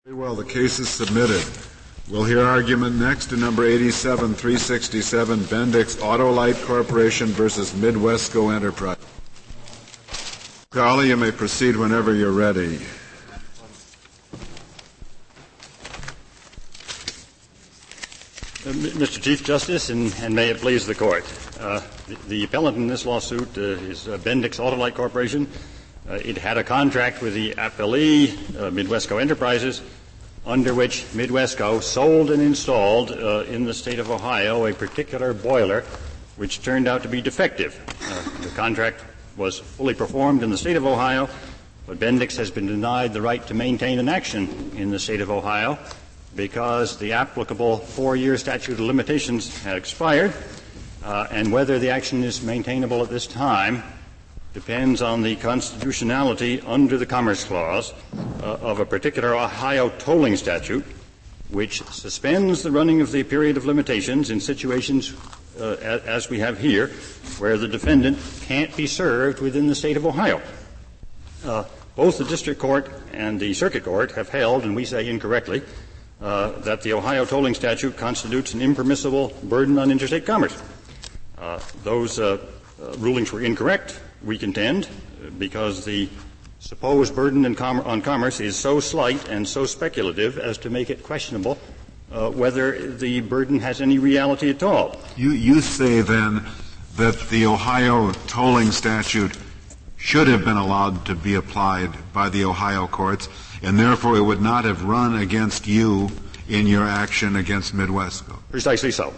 Very well, the case is submitted. We'll hear argument next in number 87-367, Bendix Autolite Corporation versus Midwesco Enterprise. Charlie, you may proceed whenever you're ready. Mr. Chief Justice, and may it please the Court, the appellant in this lawsuit is Bendix Autolite Corporation. It had a contract with the appellee, Midwesco Enterprises, under which Midwesco sold and installed in the state of Ohio a particular boiler which turned out to be defective. The contract was fully performed in the state of Ohio, but Bendix has been denied the right to maintain an action in the state of Ohio because the applicable 4-year statute of limitations had expired, and whether the action is maintainable at this time depends on the constitutionality under the Commerce Clause of a particular Ohio tolling statute which suspends the running of the period of limitations in situations as we have here where the defendant can't be served within the state of Ohio. Both the district court and the circuit court have held, and we say incorrectly, that the Ohio tolling statute constitutes an impermissible burden on interstate commerce. Those rulings were incorrect, we contend, because the supposed burden on commerce is so slight and so speculative as to make it questionable whether the burden has any reality at all. You say, then, that the Ohio tolling statute should have been allowed to be applied by the Ohio courts, and therefore it would not have run against you in your action against Midwesco. Precisely so.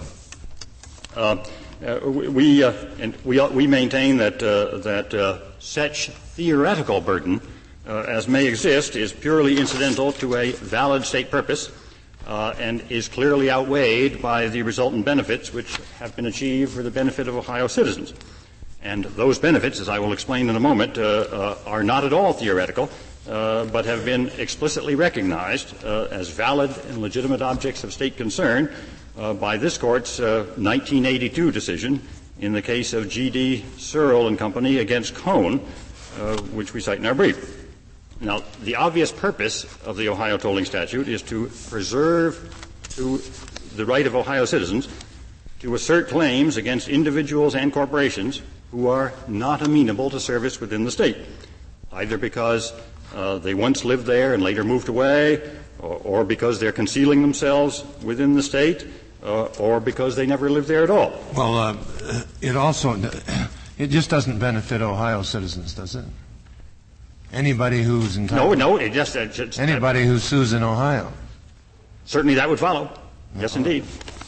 We maintain that such theoretical burden as may exist is purely incidental to a valid state purpose and is clearly outweighed by the resultant benefits which have been achieved for the benefit of Ohio citizens. And those benefits, as I will explain in a moment, are not at all theoretical, but have been explicitly recognized as valid and legitimate objects of state concern by this Court's 1982 decision in the case of G.D. Searle and Company against Cone, which we cite in our brief. Now, the obvious purpose of the Ohio tolling statute is to preserve the right of Ohio citizens to assert claims against individuals and corporations who are not amenable to service within the state, either because they once lived there and later moved away, or because they're concealing themselves within the state, or because they never lived there at all. Well, it just doesn't benefit Ohio citizens, does it? Anybody who's entitled. No, it just anybody who sues in Ohio. Certainly that would follow. Yes, indeed.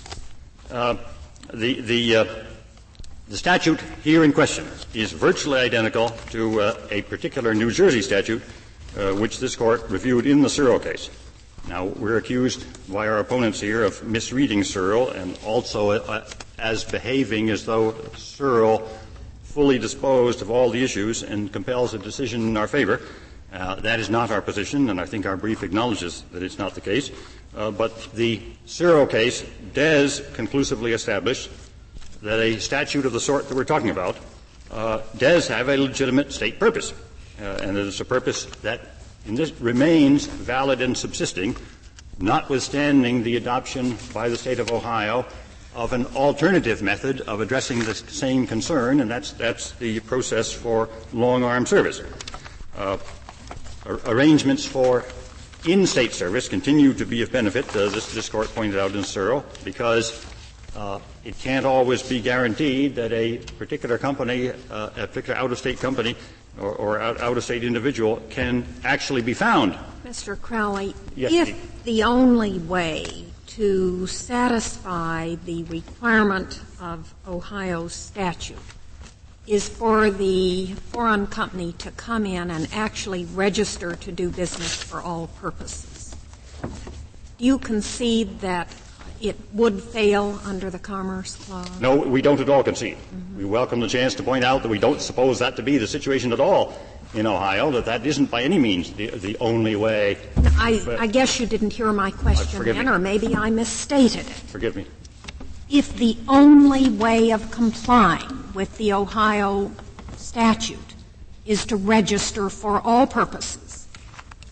The statute here in question is virtually identical to a particular New Jersey statute which this Court reviewed in the Searle case. Now, we're accused by our opponents here of misreading Searle and also as behaving as though Searle fully disposed of all the issues and compels a decision in our favor. That is not our position, and I think our brief acknowledges that it's not the case. But the Searle case does conclusively establish that a statute of the sort that we're talking about does have a legitimate state purpose, and that it's a purpose that remains valid and subsisting, notwithstanding the adoption by the state of Ohio of an alternative method of addressing the same concern, and that's the process for long-arm service. Arrangements for in-state service continue to be of benefit, this Court pointed out in Searle, because it can't always be guaranteed that a particular company, a particular out-of-state company or out-of-state individual can actually be found. Mr. Crowley, yes, if the only way to satisfy the requirement of Ohio's statute is for the foreign company to come in and actually register to do business for all purposes, do you concede that it would fail under the Commerce Clause? No, we don't at all concede. Mm-hmm. We welcome the chance to point out that we don't suppose that to be the situation at all in Ohio, that isn't by any means the only way. I guess you didn't hear my question then, or maybe I misstated it. Forgive me. If the only way of complying with the Ohio statute is to register for all purposes,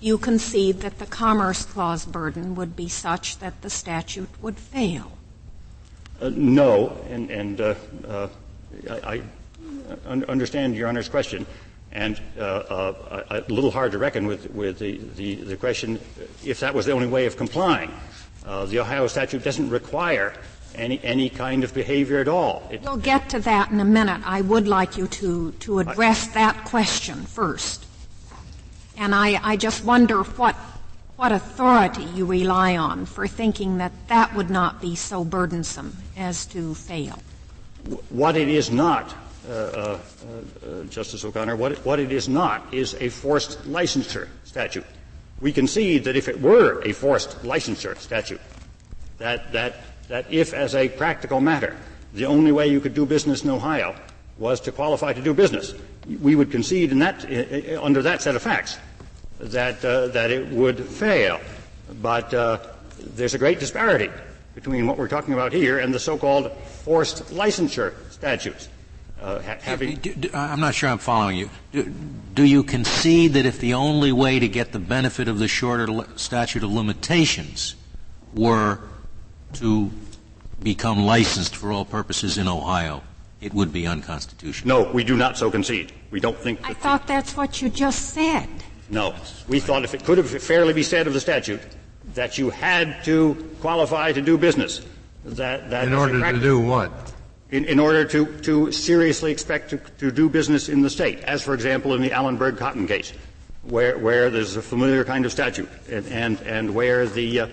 you concede that the Commerce Clause burden would be such that the statute would fail. No, and I understand Your Honor's question, and a little hard to reckon with the question if that was the only way of complying. The Ohio statute doesn't require any kind of behavior at all. We'll get to that in a minute. I would like you to address that question first. And I just wonder what authority you rely on for thinking that that would not be so burdensome as to fail. What it is not, Justice O'Connor, what it is not is a forced licensure statute. We concede that if it were a forced licensure statute, that if, as a practical matter, the only way you could do business in Ohio was to qualify to do business, we would concede in that, under that set of facts that it would fail. But there's a great disparity between what we're talking about here and the so-called forced licensure statutes. I'm not sure I'm following you. Do you concede that if the only way to get the benefit of the shorter statute of limitations were to become licensed for all purposes in Ohio, it would be unconstitutional? No, we do not so concede. We don't think that. I thought that's what you just said. No. We thought if it could have fairly be said of the statute that you had to qualify to do business, that in order to do what? In order to seriously expect to do business in the state, as, for example, in the Allenberg Cotton case, where there's a familiar kind of statute, and where the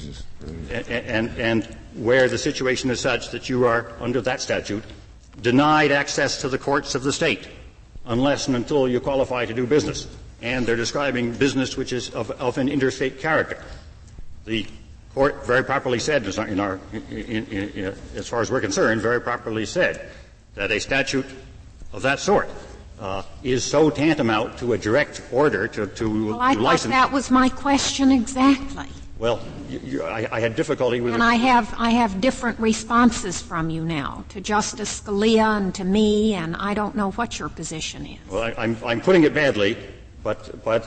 and where the situation is such that you are, under that statute, denied access to the courts of the state unless and until you qualify to do business. And they're describing business which is of an interstate character. The Court very properly said, as far as we're concerned, very properly said that a statute of that sort is so tantamount to a direct order to well, I license. thought that was my question exactly. Well, I had difficulty with and it. I have different responses from you now, to Justice Scalia and to me, and I don't know what your position is. Well, I'm putting it badly, but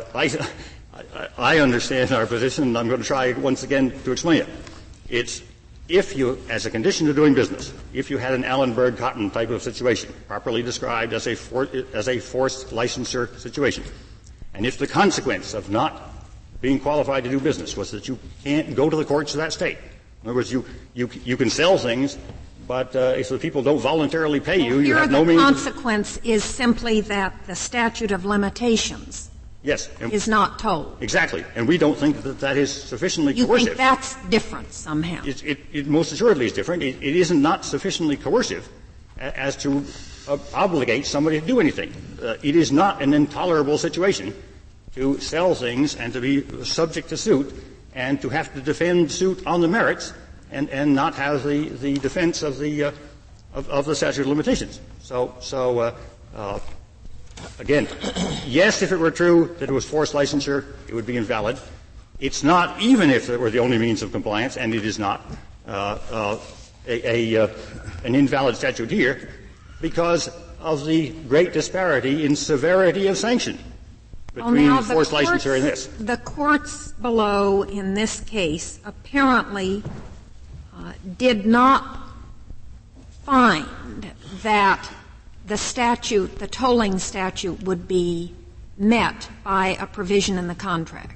I understand our position, and I'm going to try once again to explain it. It's if you, as a condition of doing business, if you had an Allenberg Cotton type of situation, properly described as a forced licensure situation, and if the consequence of not being qualified to do business was that you can't go to the courts of that state. In other words, you can sell things, but if the people don't voluntarily pay you, you have no means. The consequence is simply that the statute of limitations is not told. Exactly. And we don't think that is sufficiently you coercive. You think that's different somehow? It most assuredly is different. It isn't not sufficiently coercive as to obligate somebody to do anything. It is not an intolerable situation to sell things and to be subject to suit and to have to defend suit on the merits and not have the defense of the statute of limitations. So again, yes, if it were true that it was forced licensure, it would be invalid. It's not, even if it were the only means of compliance, and it is not an invalid statute here, because of the great disparity in severity of sanction between forced licensure and this. The courts below in this case apparently did not find that the statute, the tolling statute, would be met by a provision in the contract.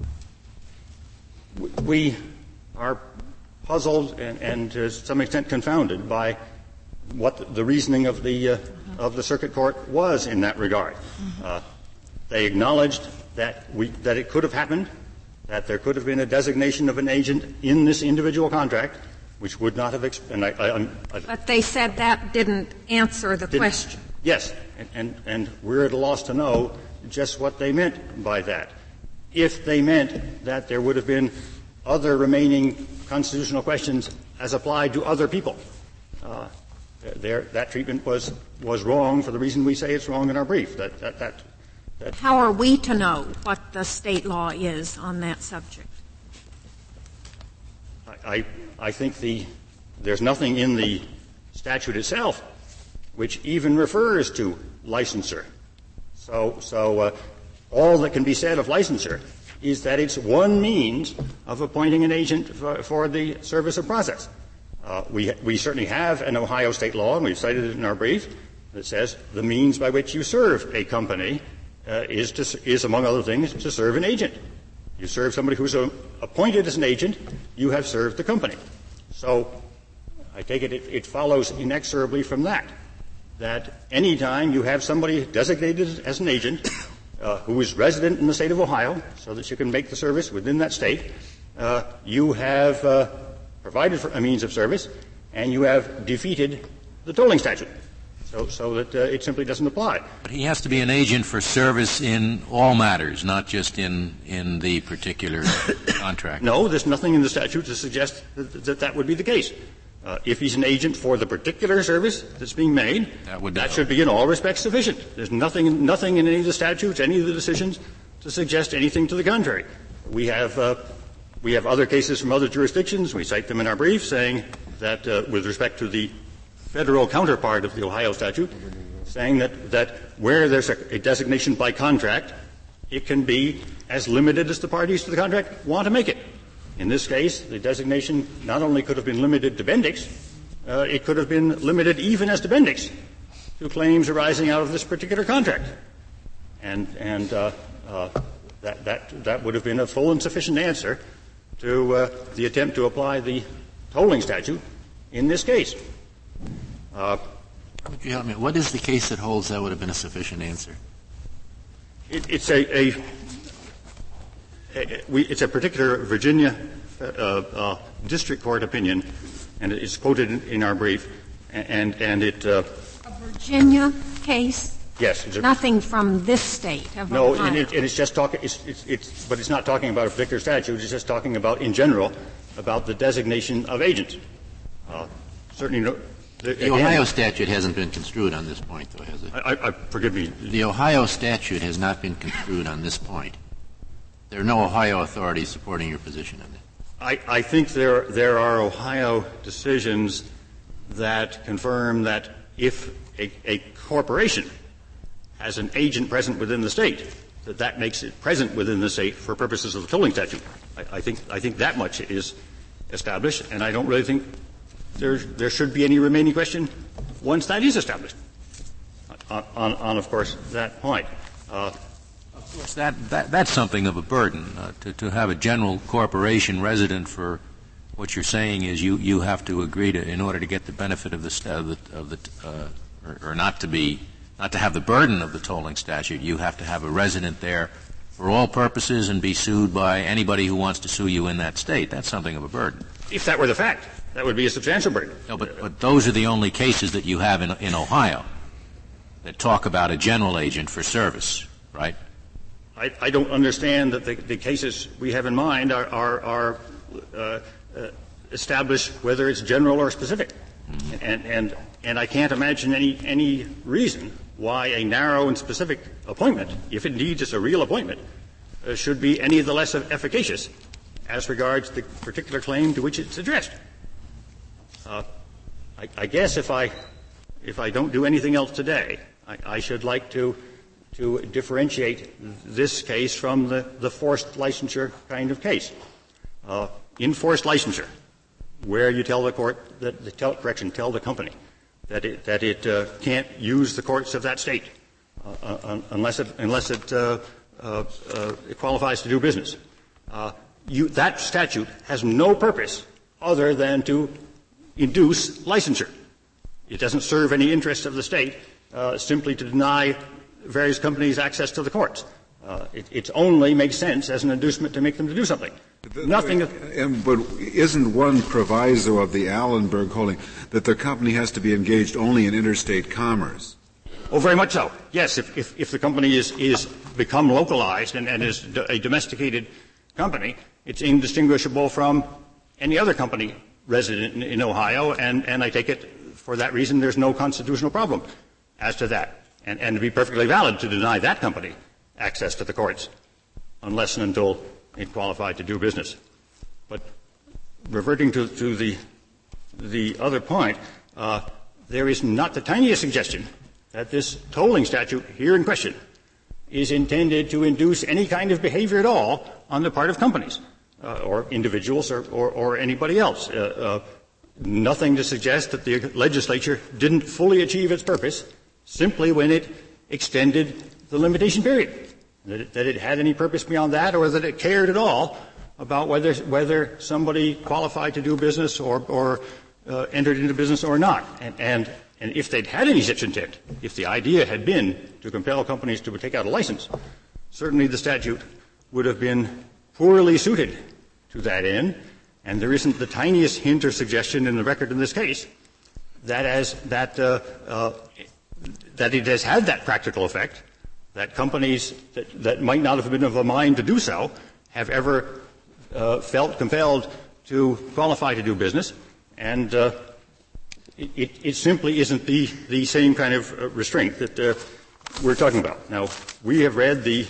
We are puzzled and to some extent confounded by what the reasoning of the circuit court was in that regard. They acknowledged that it could have happened, that there could have been a designation of an agent in this individual contract, which would not have. But they said that didn't answer the question. Yes, and we're at a loss to know just what they meant by that. If they meant that there would have been other remaining constitutional questions as applied to other people, that treatment was wrong for the reason we say it's wrong in our brief. How are we to know what the state law is on that subject? I think there's nothing in the statute itself which even refers to licensure. So all that can be said of licensure is that it's one means of appointing an agent for the service of process. We certainly have an Ohio state law, and we've cited it in our brief, that says the means by which you serve a company is, among other things, to serve an agent. You serve somebody who's appointed as an agent, you have served the company. So I take it follows inexorably from that any time you have somebody designated as an agent who is resident in the state of Ohio so that you can make the service within that state, you have provided for a means of service, and you have defeated the tolling statute. So that it simply doesn't apply. But he has to be an agent for service in all matters, not just in the particular contract. No, there's nothing in the statute to suggest that would be the case. If he's an agent for the particular service that's being made, that should be in all respects sufficient. There's nothing in any of the statutes, any of the decisions, to suggest anything to the contrary. We have other cases from other jurisdictions. We cite them in our brief, saying that with respect to the federal counterpart of the Ohio statute, saying that where there's a designation by contract, it can be as limited as the parties to the contract want to make it. In this case, the designation not only could have been limited to Bendix, it could have been limited even as to Bendix to claims arising out of this particular contract. And that would have been a full and sufficient answer to the attempt to apply the tolling statute in this case. Would you help me? What is the case that holds that would have been a sufficient answer? It's a particular Virginia district court opinion, and it's quoted in our brief, and it. A Virginia case? Yes. Nothing from this state of no, Ohio. and it's just talking. But it's not talking about a particular statute. It's just talking about, in general, about the designation of agents. Certainly, no. The Ohio statute hasn't been construed on this point, though, has it? Forgive me. The Ohio statute has not been construed on this point. There are no Ohio authorities supporting your position on that. I think there are Ohio decisions that confirm that if a corporation has an agent present within the state, that makes it present within the state for purposes of the tolling statute. I think that much is established, and I don't really think there should be any remaining question once that is established. On of course, that point. Of course, that's something of a burden to have a general corporation resident for what you're saying is you have to agree to, in order to get the benefit of or not to have the burden of the tolling statute, you have to have a resident there for all purposes and be sued by anybody who wants to sue you in that state. That's something of a burden. If that were the fact, that would be a substantial burden. No, but those are the only cases that you have in Ohio that talk about a general agent for service, right? I don't understand that the cases we have in mind are established whether it's general or specific. Mm-hmm. And I can't imagine any reason why a narrow and specific appointment, if indeed it's a real appointment, should be any the less efficacious as regards the particular claim to which it's addressed. I guess if I don't do anything else today, I should like to differentiate this case from the forced licensure kind of case. In forced licensure, where you tell the court tell the company that it can't use the courts of that state unless it qualifies to do business. That statute has no purpose other than to induce licensure. It doesn't serve any interests of the state simply to deny various companies access to the courts. It only makes sense as an inducement to make them to do something. But isn't one proviso of the Allenberg holding that the company has to be engaged only in interstate commerce? Oh, very much so. Yes, if the company is become localized and is a domesticated company, it's indistinguishable from any other company resident in Ohio, and I take it for that reason there's no constitutional problem as to that. And to be perfectly valid to deny that company access to the courts unless and until it qualified to do business. But reverting to the other point, there is not the tiniest suggestion that this tolling statute here in question is intended to induce any kind of behavior at all on the part of companies or individuals or anybody else. Nothing to suggest that the legislature didn't fully achieve its purpose simply when it extended the limitation period, that it had any purpose beyond that, or that it cared at all about whether somebody qualified to do business or entered into business or not. And if they'd had any such intent, if the idea had been to compel companies to take out a license, certainly the statute would have been poorly suited to that end, and there isn't the tiniest hint or suggestion in the record in this case that it has had that practical effect, that companies that might not have been of a mind to do so have ever felt compelled to qualify to do business, and it simply isn't the same kind of restraint that we're talking about. Now, we have read the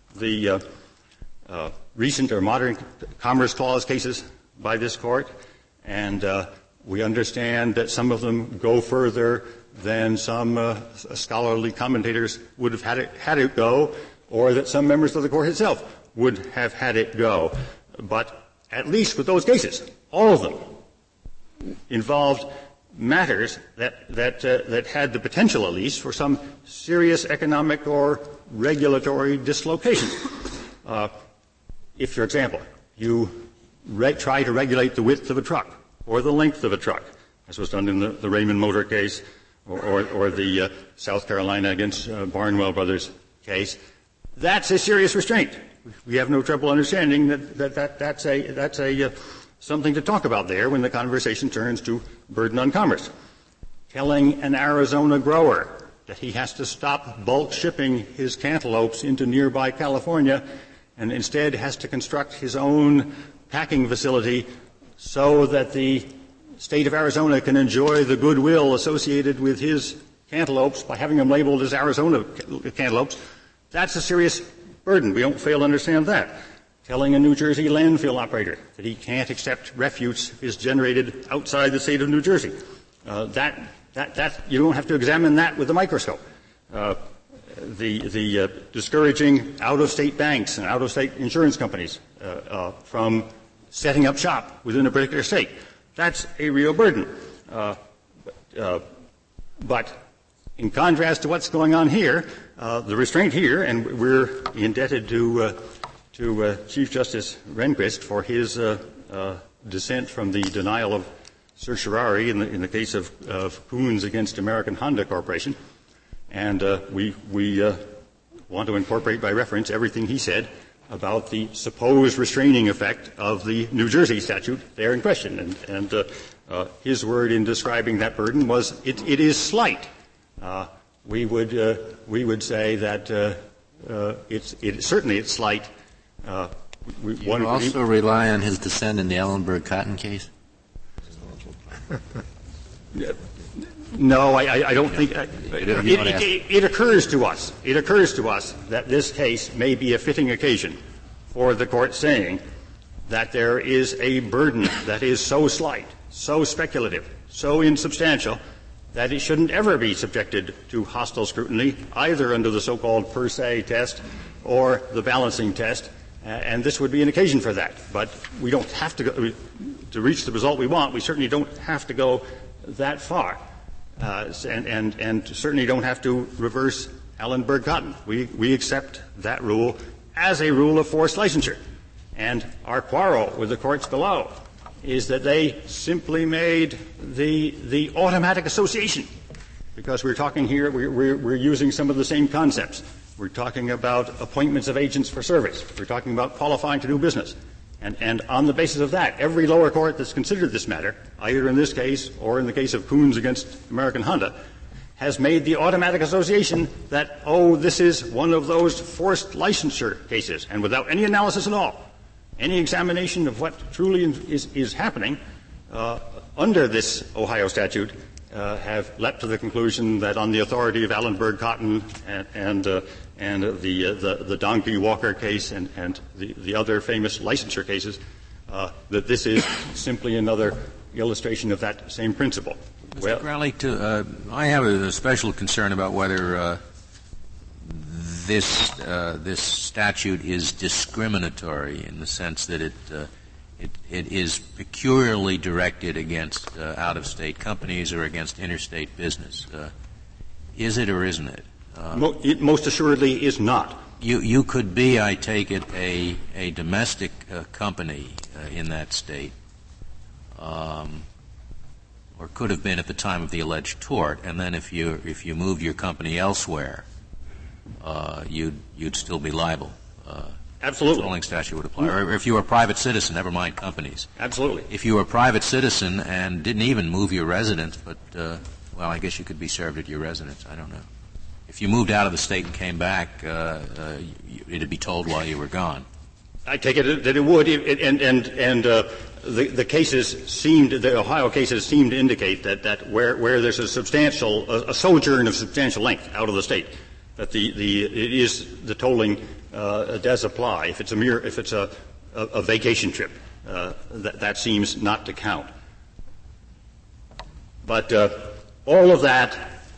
recent or modern Commerce Clause cases by this Court, and we understand that some of them go further than some scholarly commentators would have had it go, or that some members of the Court itself would have had it go. But at least with those cases, all of them involved matters that had the potential, at least, for some serious economic or regulatory dislocation. If, for example, you try to regulate the width of a truck or the length of a truck, as was done in the Raymond Motor case or the South Carolina against Barnwell Brothers case, that's a serious restraint. We have no trouble understanding that's something to talk about there when the conversation turns to burden on commerce. Telling an Arizona grower that he has to stop bulk shipping his cantaloupes into nearby California and instead has to construct his own packing facility so that the state of Arizona can enjoy the goodwill associated with his cantaloupes by having them labeled as Arizona cantaloupes, that's a serious burden. We don't fail to understand that. Telling a New Jersey landfill operator that he can't accept refuse if it's generated outside the state of New Jersey. That you don't have to examine that with a microscope. The discouraging out-of-state banks and out-of-state insurance companies from setting up shop within a particular state. That's a real burden. But in contrast to what's going on here, the restraint here, and we're indebted to Chief Justice Rehnquist for his dissent from the denial of certiorari in the case of Coons against American Honda Corporation, and we want to incorporate by reference everything he said about the supposed restraining effect of the New Jersey statute there in question. And his word in describing that burden was, it is slight. We would say that certainly it's slight. You also rely on his dissent in the Ellenberg Cotton case? No, I don't think. It occurs to us. It occurs to us that this case may be a fitting occasion for the Court saying that there is a burden that is so slight, so speculative, so insubstantial that it shouldn't ever be subjected to hostile scrutiny, either under the so-called per se test or the balancing test. And this would be an occasion for that. But we don't have to go to reach the result we want. We certainly don't have to go that far. And certainly don't have to reverse Ellenberg Cotton. We accept that rule as a rule of forced licensure. And our quarrel with the courts below is that they simply made the automatic association, because we're talking here, we're using some of the same concepts. We're talking about appointments of agents for service. We're talking about qualifying to do business. And on the basis of that, every lower court that's considered this matter, either in this case or in the case of Coons against American Honda, has made the automatic association that, this is one of those forced licensure cases, and without any analysis at all, any examination of what truly is happening under this Ohio statute, have leapt to the conclusion that on the authority of Ellenberg Cotton and the Donkey Walker case and the other famous licensure cases, that this is simply another illustration of that same principle. Mr. Crowley, I have a special concern about whether this statute is discriminatory in the sense that it is peculiarly directed against out-of-state companies or against interstate business. Is it or isn't it? It most assuredly is not. You could be, I take it, a domestic company in that state, or could have been at the time of the alleged tort, and then if you moved your company elsewhere, you'd still be liable. Absolutely. The tolling statute would apply. Or if you were a private citizen, never mind companies. Absolutely. If you were a private citizen and didn't even move your residence, but well, I guess you could be served at your residence. I don't know. If you moved out of the state and came back, it'd be told while you were gone. I take it that it would, the cases the Ohio cases seem to indicate that where there's a sojourn of substantial length out of the state, that the tolling does apply. If it's a vacation trip, that seems not to count. But all of that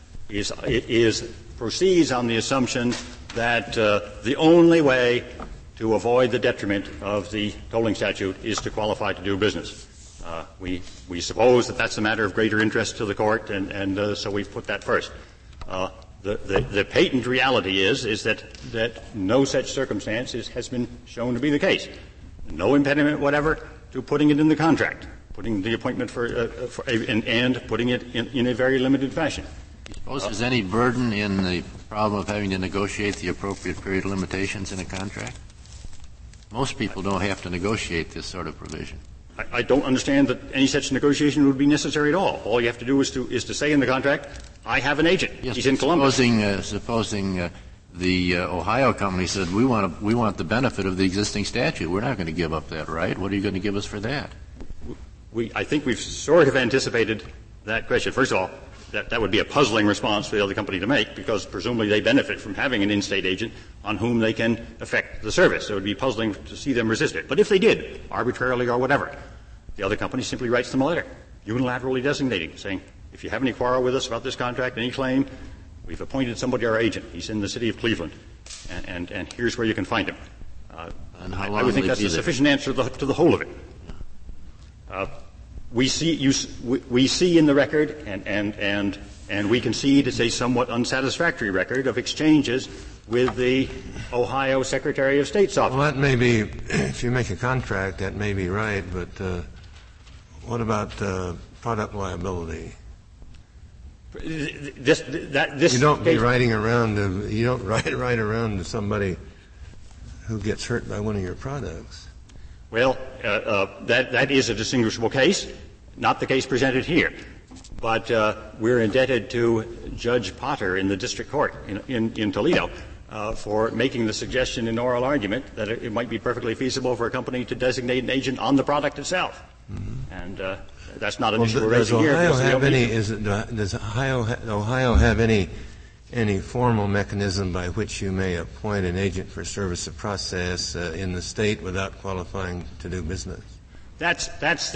proceeds on the assumption that the only way to avoid the detriment of the tolling statute is to qualify to do business. We suppose that that's a matter of greater interest to the court, and so we've put that first. The patent reality is that no such circumstance has been shown to be the case. No impediment whatever to putting it in the contract, putting the appointment and putting it in a very limited fashion. Do you suppose there's any burden in the problem of having to negotiate the appropriate period of limitations in a contract? Most people don't have to negotiate this sort of provision. I don't understand that any such negotiation would be necessary at all. All you have to do is to say in the contract, I have an agent. Yes, he's in Columbus. Supposing the Ohio company said, we want the benefit of the existing statute. We're not going to give up that right. What are you going to give us for that? I think we've sort of anticipated that question. First of all, that would be a puzzling response for the other company to make, because presumably they benefit from having an in-state agent on whom they can affect the service. So it would be puzzling to see them resist it. But if they did, arbitrarily or whatever, the other company simply writes them a letter, unilaterally designating, saying, if you have any quarrel with us about this contract, any claim, we've appointed somebody our agent. He's in the city of Cleveland, and here's where you can find him. And how long I would think will that's it be a sufficient answer to the whole of it. We see in the record, and we concede it's a somewhat unsatisfactory record of exchanges with the Ohio Secretary of State's office. Well, that may be, if you make a contract, that may be right, but what about product liability? You don't be writing around. You don't write around to somebody who gets hurt by one of your products. Well, that is a distinguishable case, not the case presented here. But we're indebted to Judge Potter in the district court in Toledo for making the suggestion in oral argument that it might be perfectly feasible for a company to designate an agent on the product itself. Mm-hmm. And that's not an issue we're raising here. Does Ohio have any formal mechanism by which you may appoint an agent for service of process in the state without qualifying to do business? That's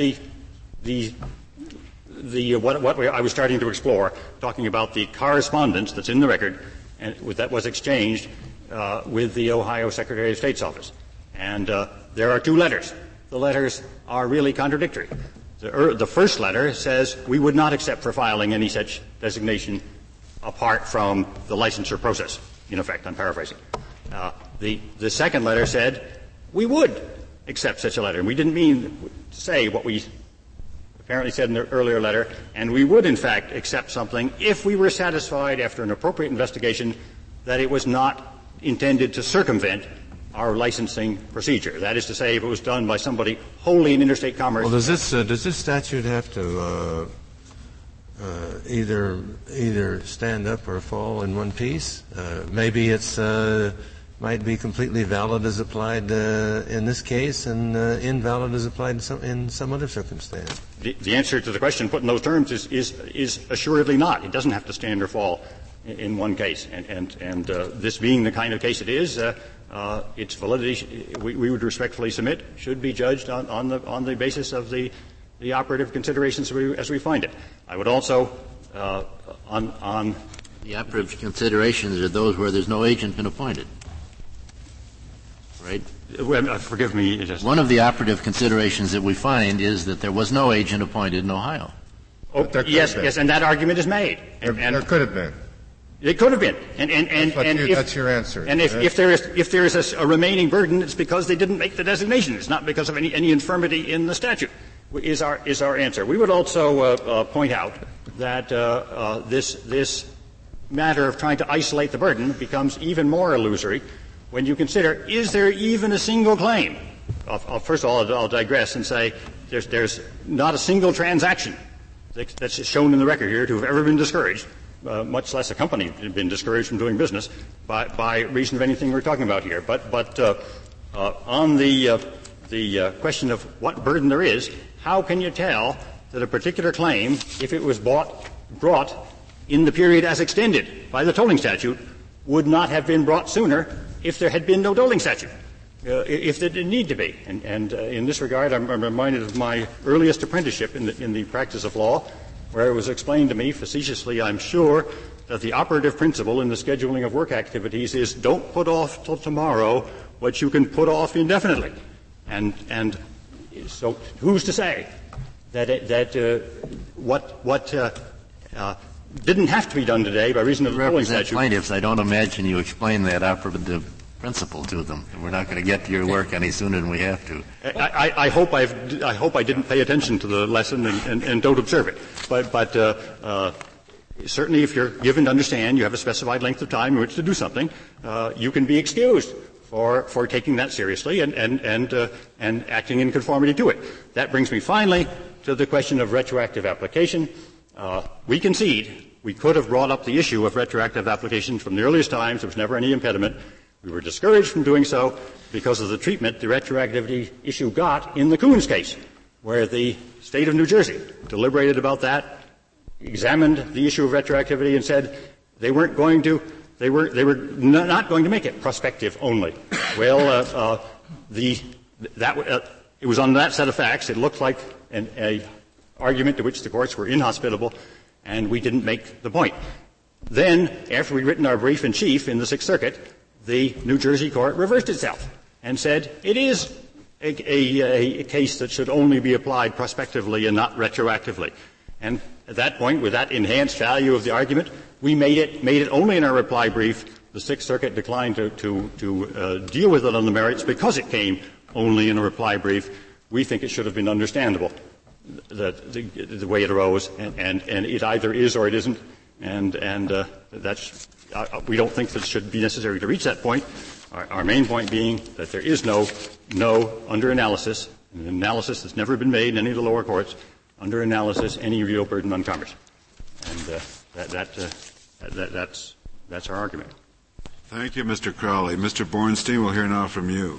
what I was starting to explore, talking about the correspondence that's in the record and that was exchanged with the Ohio Secretary of State's office. And there are two letters. The letters are really contradictory. The first letter says we would not accept for filing any such designation apart from the licensure process. In effect, I'm paraphrasing. The second letter said we would accept such a letter. And we didn't mean to say what we apparently said in the earlier letter, and we would, in fact, accept something if we were satisfied after an appropriate investigation that it was not intended to circumvent our licensing procedure. That is to say, if it was done by somebody wholly in interstate commerce. Well, does this statute have to either stand up or fall in one piece? Maybe it's might be completely valid as applied in this case, and invalid as applied in some other circumstance. The answer to the question put in those terms is assuredly not. It doesn't have to stand or fall in one case. And this being the kind of case it is, its validity, we would respectfully submit, should be judged on the basis of the operative considerations as we find it. I would also, on The operative considerations are those where there's no agent been appointed, right? Forgive me. One of the operative considerations that we find is that there was no agent appointed in Ohio. Oh, yes, and that argument is made. And there could have been. It could have been. That's your answer. And if there is a remaining burden, it's because they didn't make the designation. It's not because of any infirmity in the statute, is our answer. We would also point out that this matter of trying to isolate the burden becomes even more illusory when you consider, is there even a single claim? First of all, I'll digress and say there's not a single transaction that's shown in the record here to have ever been discouraged, much less a company been discouraged from doing business by reason of anything we're talking about here. But on the question of what burden there is, how can you tell that a particular claim, if it was brought in the period as extended by the tolling statute, would not have been brought sooner if there had been no tolling statute, if there didn't need to be? And in this regard, I'm reminded of my earliest apprenticeship in the practice of law, where it was explained to me, facetiously I'm sure, that the operative principle in the scheduling of work activities is don't put off till tomorrow what you can put off indefinitely. And so who's to say that what didn't have to be done today by reason of the tolling statute? Plaintiffs, I don't imagine you explain that operative principle to them. We're not going to get to your work any sooner than we have to. I hope I didn't pay attention to the lesson and don't observe it. But certainly, if you're given to understand you have a specified length of time in which to do something, you can be excused for taking that seriously and acting in conformity to it. That brings me finally to the question of retroactive application. We concede we could have brought up the issue of retroactive application from the earliest times. There was never any impediment. We were discouraged from doing so because of the treatment the retroactivity issue got in the Coons case, where the State of New Jersey deliberated about that, examined the issue of retroactivity, and said they weren't going to — they were not going to make it prospective only. Well, it was on that set of facts. It looked like an argument to which the courts were inhospitable, and we didn't make the point. Then, after we'd written our brief in chief in the Sixth Circuit, the New Jersey court reversed itself and said it is a case that should only be applied prospectively and not retroactively. And at that point, with that enhanced value of the argument, we made it only in our reply brief. The Sixth Circuit declined to deal with it on the merits because it came only in a reply brief. We think it should have been understandable, the way it arose, and it either is or it isn't, and that's we don't think that it should be necessary to reach that point. Our main point being that there is no under analysis, an analysis that's never been made in any of the lower courts, under analysis any real burden on Congress, and that's our argument. Thank you, Mr. Crowley. Mr. Bornstein, we'll hear now from you.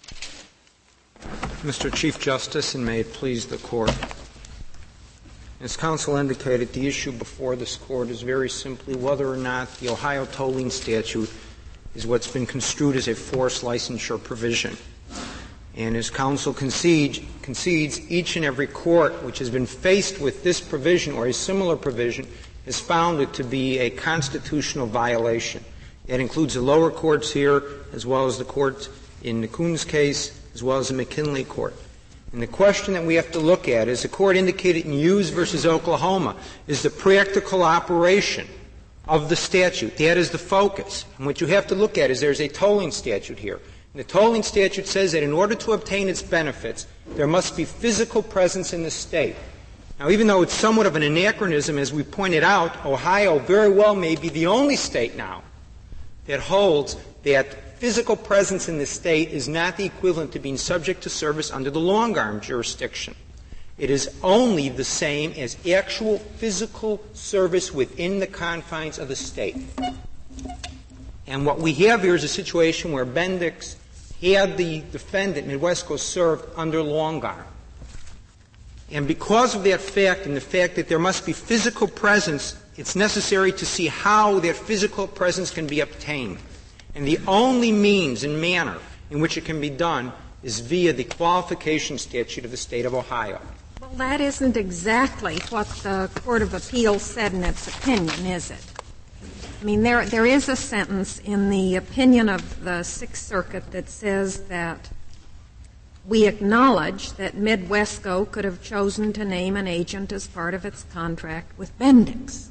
Mr. Chief Justice, and may it please the Court. As counsel indicated, the issue before this Court is very simply whether or not the Ohio tolling statute is what's been construed as a forced licensure provision. And as counsel concedes, each and every court which has been faced with this provision or a similar provision has found it to be a constitutional violation. That includes the lower courts here, as well as the court in the Coons case, as well as the McKinley court. And the question that we have to look at, as the court indicated in Hughes versus Oklahoma, is the practical operation of the statute. That is the focus. And what you have to look at is there's a tolling statute here. And the tolling statute says that in order to obtain its benefits, there must be physical presence in the state. Now, even though it's somewhat of an anachronism, as we pointed out, Ohio very well may be the only state now that holds that physical presence in the state is not the equivalent to being subject to service under the long-arm jurisdiction. It is only the same as actual physical service within the confines of the state. And what we have here is a situation where Bendix had the defendant, Midwesco, served under long-arm. And because of that fact and the fact that there must be physical presence, it's necessary to see how that physical presence can be obtained. And the only means and manner in which it can be done is via the qualification statute of the State of Ohio. Well, that isn't exactly what the Court of Appeals said in its opinion, is it? I mean, there is a sentence in the opinion of the Sixth Circuit that says that we acknowledge that Midwesco could have chosen to name an agent as part of its contract with Bendix.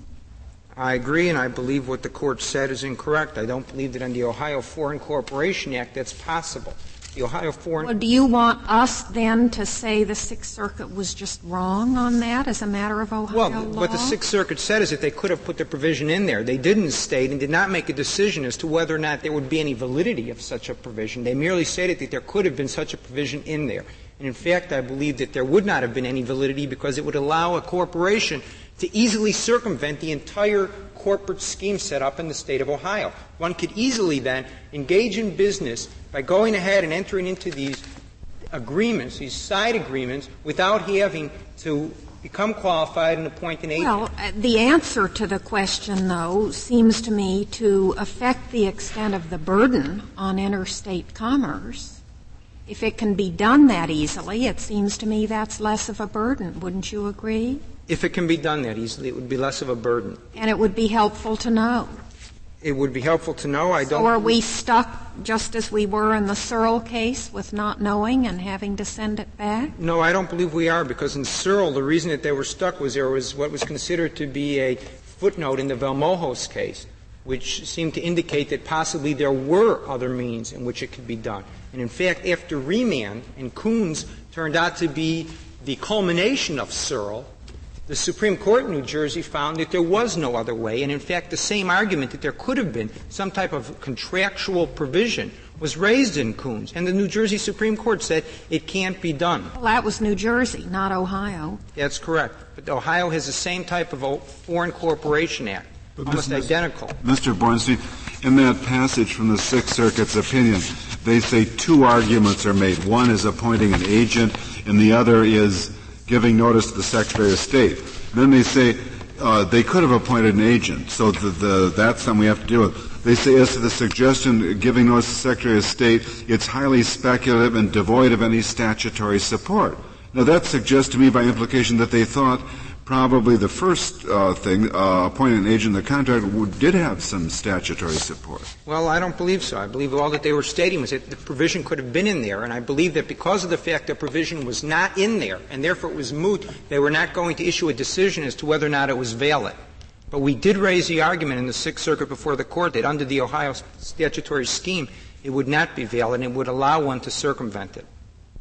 I agree, and I believe what the Court said is incorrect. I don't believe that under the Ohio Foreign Corporation Act that's possible. The Ohio Foreign... Well, do you want us then to say the Sixth Circuit was just wrong on that as a matter of Ohio law? Well, what the Sixth Circuit said is that they could have put the provision in there. They didn't state and did not make a decision as to whether or not there would be any validity of such a provision. They merely stated that there could have been such a provision in there. And in fact, I believe that there would not have been any validity because it would allow a corporation to easily circumvent the entire corporate scheme set up in the state of Ohio. One could easily then engage in business by going ahead and entering into these agreements, these side agreements, without having to become qualified and appoint an agent. Well, the answer to the question, though, seems to me to affect the extent of the burden on interstate commerce. If it can be done that easily, it seems to me that's less of a burden. Wouldn't you agree? If it can be done that easily, it would be less of a burden. And it would be helpful to know. It would be helpful to know. So are we stuck just as we were in the Searle case with not knowing and having to send it back? No, I don't believe we are, because in Searle, the reason that they were stuck was there was what was considered to be a footnote in the Velmojos case, which seemed to indicate that possibly there were other means in which it could be done. And in fact, after remand, and Coons turned out to be the culmination of Searle, the Supreme Court in New Jersey found that there was no other way, and in fact the same argument that there could have been some type of contractual provision was raised in Coons, and the New Jersey Supreme Court said it can't be done. Well, that was New Jersey, not Ohio. That's correct. But Ohio has the same type of Foreign Corporation Act, almost identical. Mr. Bornstein, in that passage from the Sixth Circuit's opinion, they say two arguments are made. One is appointing an agent, and the other is giving notice to the Secretary of State. Then they say they could have appointed an agent, so that's something we have to deal with. They say as to the suggestion giving notice to the Secretary of State, it's highly speculative and devoid of any statutory support. Now that suggests to me by implication that they thought probably the first thing, appointing an agent in the contract, did have some statutory support. Well, I don't believe so. I believe all that they were stating was that the provision could have been in there, and I believe that because of the fact that provision was not in there, and therefore it was moot, they were not going to issue a decision as to whether or not it was valid. But we did raise the argument in the Sixth Circuit before the Court that under the Ohio statutory scheme, it would not be valid and it would allow one to circumvent it.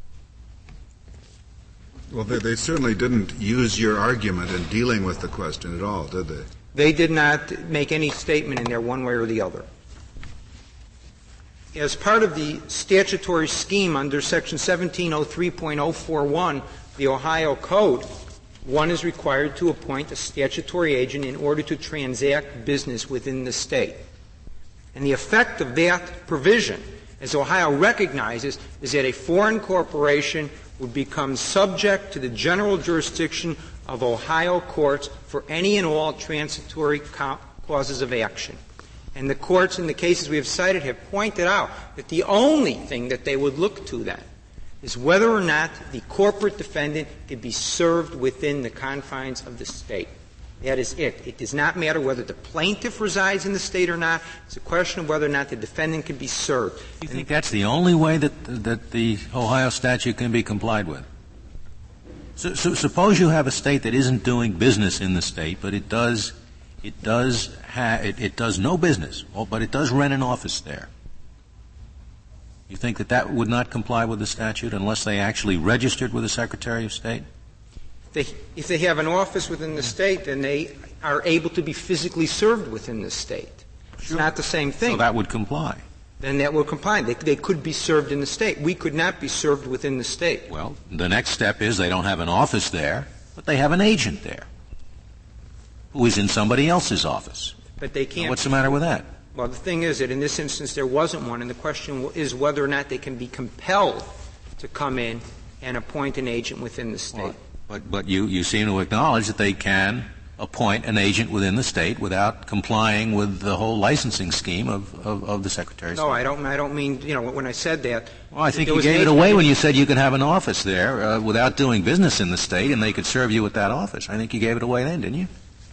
Well, they certainly didn't use your argument in dealing with the question at all, did they? They did not make any statement in there one way or the other. As part of the statutory scheme under Section 1703.041, the Ohio Code, one is required to appoint a statutory agent in order to transact business within the state. And the effect of that provision, as Ohio recognizes, is that a foreign corporation would become subject to the general jurisdiction of Ohio courts for any and all transitory causes of action. And the courts in the cases we have cited have pointed out that the only thing that they would look to then is whether or not the corporate defendant could be served within the confines of the state. That is it. It does not matter whether the plaintiff resides in the state or not. It's a question of whether or not the defendant can be served. You think that's the only way that the Ohio statute can be complied with? So suppose you have a state that isn't doing business in the state, but it does no business, but it does rent an office there. You think that would not comply with the statute unless they actually registered with the Secretary of State? If they have an office within the state, then they are able to be physically served within the state. It's not the same thing. So that would comply. Then that would comply. They could be served in the state. We could not be served within the state. Well, the next step is they don't have an office there, but they have an agent there who is in somebody else's office. But they can't. Now, what's the matter with that? Well, the thing is that in this instance there wasn't one, and the question is whether or not they can be compelled to come in and appoint an agent within the state. Well, but you seem to acknowledge that they can appoint an agent within the state without complying with the whole licensing scheme of the Secretary of State. No, I don't mean, when I said that. Well, I think you gave it away when you said you could have an office there without doing business in the state and they could serve you with that office. I think you gave it away then, didn't you?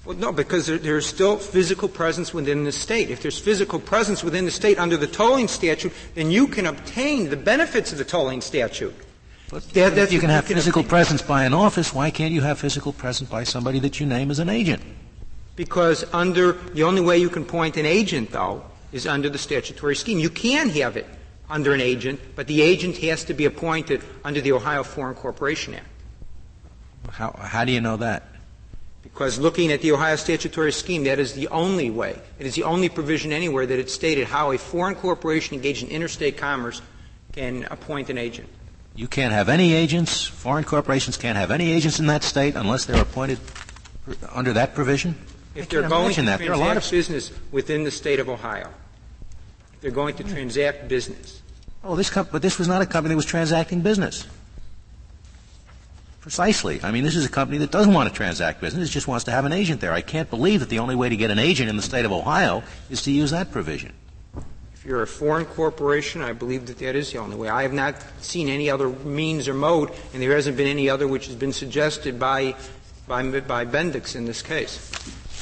Well, no, because there's still physical presence within the state. If there's physical presence within the state under the tolling statute, then you can obtain the benefits of the tolling statute. If you can have physical presence by an office, why can't you have physical presence by somebody that you name as an agent? Because the only way you can appoint an agent, though, is under the statutory scheme. You can have it under an agent, but the agent has to be appointed under the Ohio Foreign Corporation Act. How do you know that? Because looking at the Ohio statutory scheme, that is the only way. It is the only provision anywhere that it's stated how a foreign corporation engaged in interstate commerce can appoint an agent. You can't have any agents, foreign corporations can't have any agents in that state unless they're appointed under that provision? If they're going to transact business within the state of Ohio. If they're going to transact business. But this was not a company that was transacting business. Precisely. I mean, this is a company that doesn't want to transact business, it just wants to have an agent there. I can't believe that the only way to get an agent in the state of Ohio is to use that provision. If you're a foreign corporation, I believe that is the only way. I have not seen any other means or mode, and there hasn't been any other which has been suggested by Bendix in this case.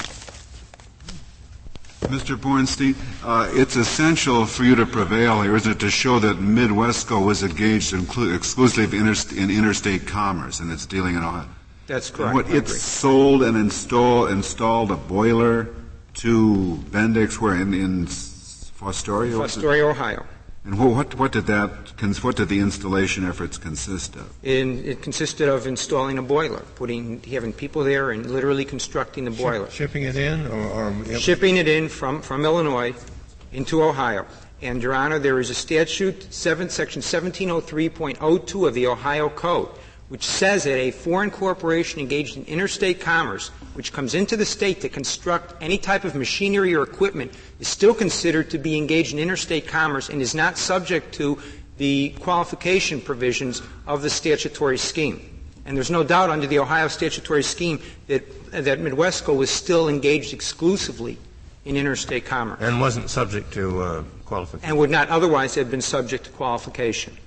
Mr. Bornstein, it's essential for you to prevail here, isn't it, to show that Midwestco was engaged exclusively in interstate commerce and its dealing in Ohio. That's correct. It sold and installed a boiler to Bendix where in Fostoria? Fostoria, Ohio. And what did the installation efforts consist of? It consisted of installing a boiler, having people there and literally constructing the boiler. Shipping it in Shipping it in from Illinois into Ohio. And, Your Honor, there is a statute, section 1703.02 of the Ohio Code, which says that a foreign corporation engaged in interstate commerce, which comes into the state to construct any type of machinery or equipment, is still considered to be engaged in interstate commerce and is not subject to the qualification provisions of the statutory scheme. And there's no doubt under the Ohio statutory scheme that Midwestco was still engaged exclusively in interstate commerce. And wasn't subject to qualification. And would not otherwise have been subject to qualification.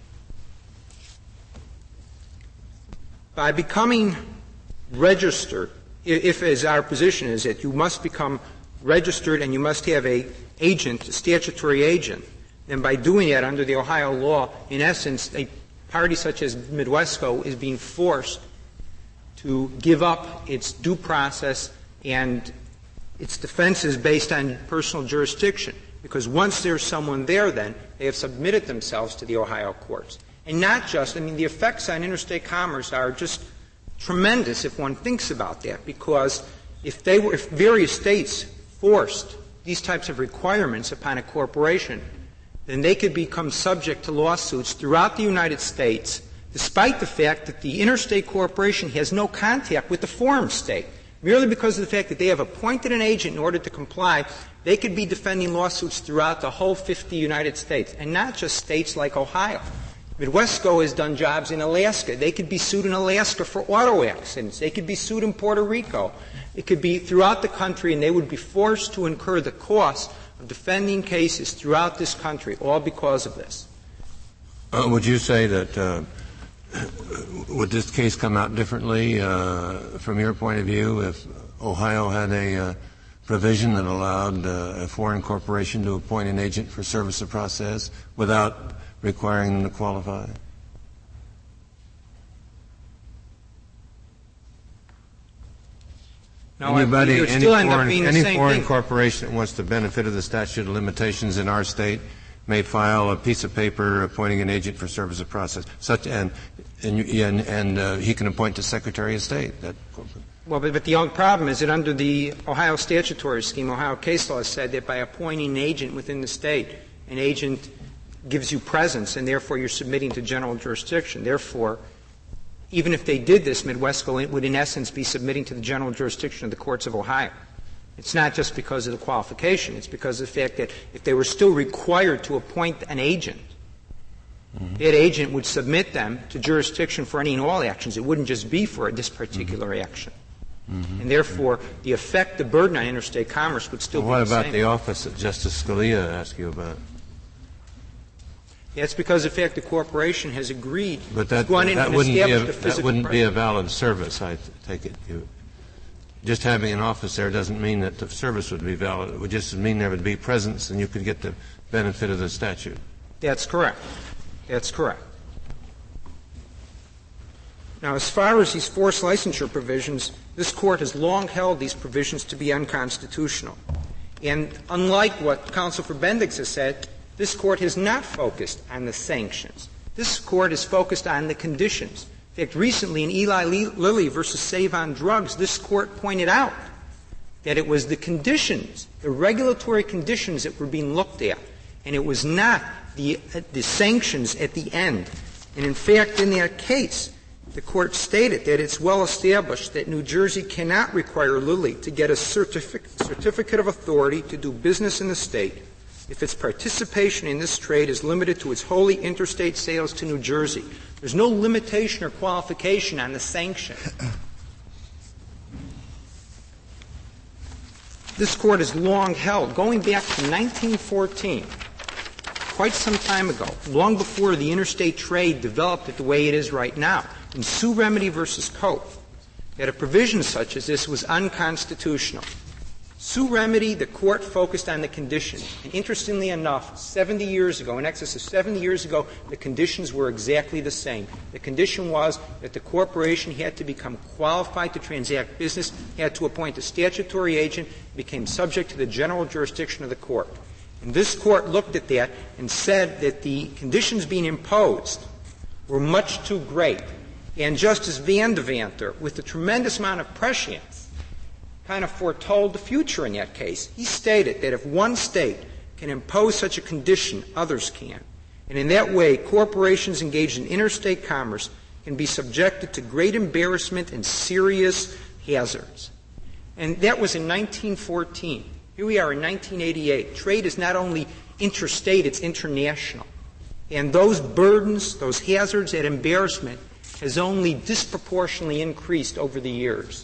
By becoming registered, if as our position is that you must become registered and you must have a statutory agent, then by doing that under the Ohio law, in essence, a party such as Midwestco is being forced to give up its due process and its defenses based on personal jurisdiction. Because once there's someone there, then they have submitted themselves to the Ohio courts. And not just, the effects on interstate commerce are just tremendous if one thinks about that, because if various states forced these types of requirements upon a corporation, then they could become subject to lawsuits throughout the United States, despite the fact that the interstate corporation has no contact with the foreign state. Merely because of the fact that they have appointed an agent in order to comply, they could be defending lawsuits throughout the whole 50 United States, and not just states like Ohio. Midwestco has done jobs in Alaska. They could be sued in Alaska for auto accidents. They could be sued in Puerto Rico. It could be throughout the country, and they would be forced to incur the cost of defending cases throughout this country, all because of this. Would you say that would this case come out differently from your point of view if Ohio had a provision that allowed a foreign corporation to appoint an agent for service of process without requiring them to qualify? No, any foreign corporation that wants the benefit of the statute of limitations in our state may file a piece of paper appointing an agent for service of process, and he can appoint the Secretary of State. Well, but the only problem is that under the Ohio statutory scheme, Ohio case law has said that by appointing an agent within the state, an agent gives you presence, and therefore you're submitting to general jurisdiction. Therefore, even if they did this, Midwestco would in essence be submitting to the general jurisdiction of the courts of Ohio. It's not just because of the qualification. It's because of the fact that if they were still required to appoint an agent, that agent would submit them to jurisdiction for any and all actions. It wouldn't just be for this particular action. And therefore, the burden on interstate commerce would still be the same. What about the office that Justice Scalia asked you about? That's because of the fact the corporation has agreed to go on and establish the physical presence. That wouldn't be a valid service, I take it. just having an office there doesn't mean that the service would be valid. It would just mean there would be presence and you could get the benefit of the statute. That's correct. That's correct. Now, as far as these forced licensure provisions, this Court has long held these provisions to be unconstitutional. And unlike what Counsel for Bendix has said, this Court has not focused on the sanctions. This Court is focused on the conditions. In fact, recently in Eli Lilly versus Save on Drugs, this Court pointed out that it was the conditions, the regulatory conditions that were being looked at, and it was not the sanctions at the end. And in fact, in that case, the Court stated that it's well established that New Jersey cannot require Lilly to get a certificate of authority to do business in the state if its participation in this trade is limited to its wholly interstate sales to New Jersey. There's no limitation or qualification on the sanction. This Court has long held, going back to 1914, quite some time ago, long before the interstate trade developed it the way it is right now, in Sue Remedy versus Cope, that a provision such as this was unconstitutional. Sue Remedy, the Court focused on the conditions. And interestingly enough, 70 years ago, in excess of 70 years ago, the conditions were exactly the same. The condition was that the corporation had to become qualified to transact business, had to appoint a statutory agent, became subject to the general jurisdiction of the Court. And this Court looked at that and said that the conditions being imposed were much too great. And Justice Van Devanter, with a tremendous amount of prescience, kind of foretold the future in that case. He stated that if one state can impose such a condition, others can. And in that way, corporations engaged in interstate commerce can be subjected to great embarrassment and serious hazards. And that was in 1914. Here we are in 1988. Trade is not only interstate, it's international. And those burdens, those hazards, that embarrassment has only disproportionately increased over the years.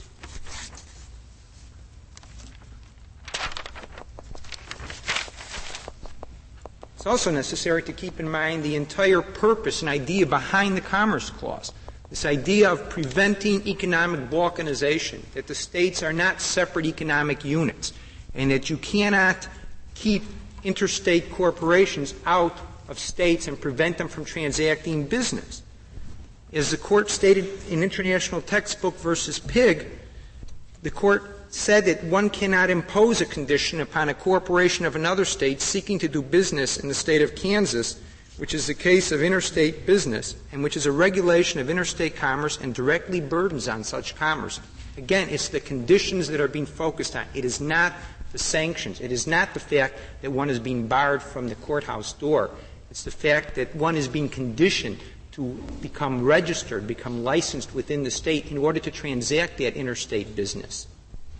It's also necessary to keep in mind the entire purpose and idea behind the Commerce Clause, this idea of preventing economic balkanization, that the states are not separate economic units, and that you cannot keep interstate corporations out of states and prevent them from transacting business. As the Court stated in International Textbook versus Pig, the Court said that one cannot impose a condition upon a corporation of another state seeking to do business in the state of Kansas, which is the case of interstate business, and which is a regulation of interstate commerce and directly burdens on such commerce. Again, it's the conditions that are being focused on. It is not the sanctions. It is not the fact that one is being barred from the courthouse door. It's the fact that one is being conditioned to become registered, become licensed within the state in order to transact that interstate business.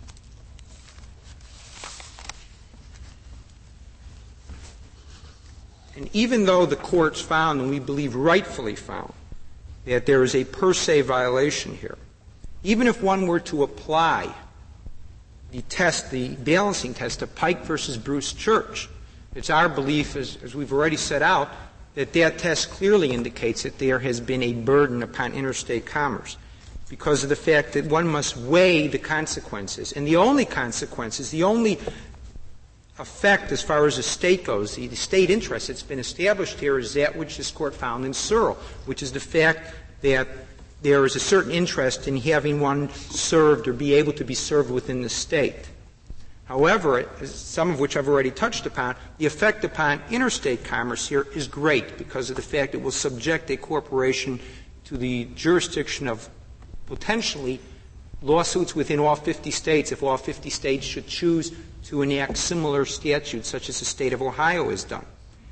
And even though the courts found, and we believe rightfully found, that there is a per se violation here, even if one were to apply the test, the balancing test of Pike versus Bruce Church, it's our belief, as we've already set out, that that test clearly indicates that there has been a burden upon interstate commerce because of the fact that one must weigh the consequences. And the only consequences, the only effect as far as the state goes, the state interest that's been established here is that which this Court found in Searle, which is the fact that there is a certain interest in having one served or be able to be served within the state. However, some of which I've already touched upon, the effect upon interstate commerce here is great because of the fact it will subject a corporation to the jurisdiction of potentially lawsuits within all 50 states if all 50 states should choose to enact similar statutes such as the state of Ohio has done.